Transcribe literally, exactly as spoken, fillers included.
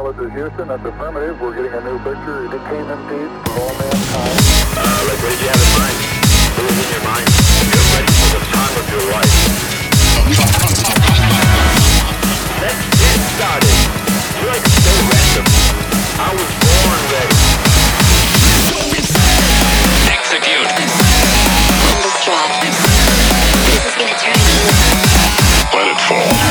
Dallas is Houston. That's affirmative. We're getting a new picture. It came in peace for all mankind. Uh, like, what did you have in mind? What was in your mind? You're ready for the time of your life. Let's get started. You're like so random. I was born ready. Execute. On this drop. This is gonna turn you. Let it fall.